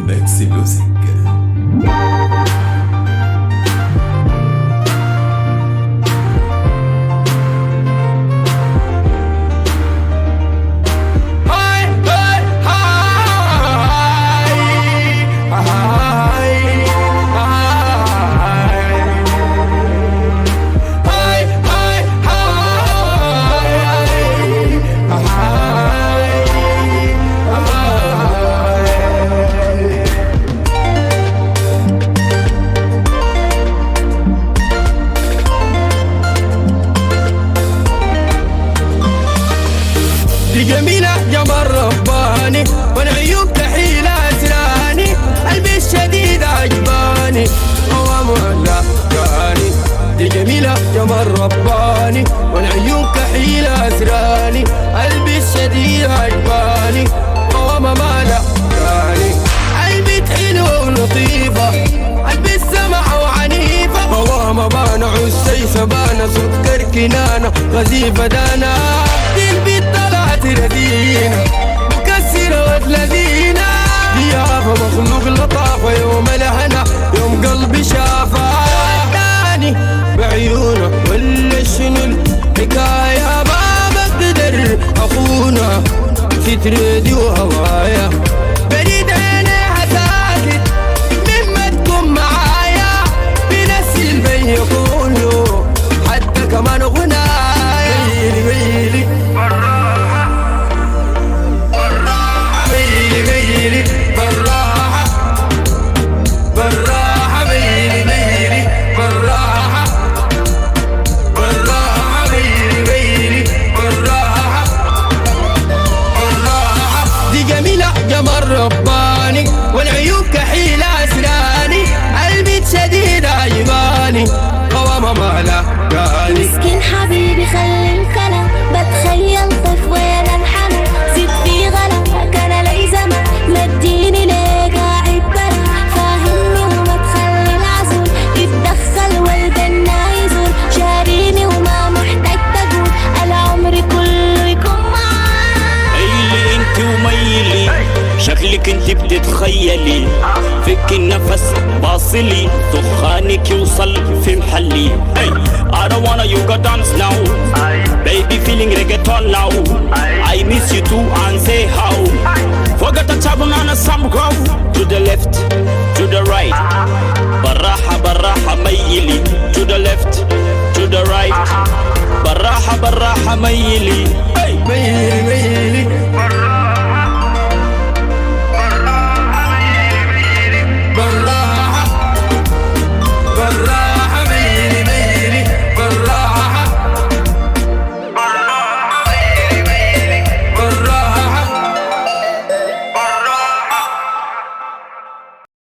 ميكسي ميوزك. دي جميلة جمر رباني والعيوب كحيلة أسراني، قلبي الشديد عجباني هو ملاكاني. دي جميلة جمر رباني والعيوب كحيلة أسراني، قلبي الشديد عجباني هو ملاكاني. قلبي حلوة ولطيفة، قلبي السمحة وعنيفة، هو مبانع السيسة بانا سكر كنانة غزيفة دانا. دي البيت طلعت ردينا مكسرة وتلذينا، ضيافة مخلوق لطافة يوم الهنا يوم قلبي شافها. وداني بعيونه ولا شنو الحكاية، ما بقدر أخونها في تريدي وهوايا. بريد عينيها ساكت مما تكون معايا، بنفس البي كله حتى كمان غنايا. ويلي ويلي بالراحة بالراحة، ويلي ويلي بالراحة بالراحة، ويلي ويلي بالراحة بالراحة، ويلي ويلي بالراحة بالراحة. دي جميلة جمر رباني والعيوب كحيلة أسراني، قلبي شديد عجباني قوامة ملاكاني. مسكين حبيبي خلي الكلام، بتخيل طيف وين انحنى، زيد في غلا كان لي زمان، مديني ليه قاعد بلا، فاهمني وما تخلي العزول يتدخل والجنة يزول، شاريني وما محتاج تقول العمر كله يكون معاك. ميلي انت وميلي شكلك انت بتتخيلي، فك النفس باصلي دخانك يوصل في محلي. I don't wanna you go dance now, baby feeling reggaeton now. I miss you too and say how. Forget the trouble on a some grow. To the left, to the right, بالراحة بالراحة ميلي. To the left, to the right, بالراحة بالراحة ميلي.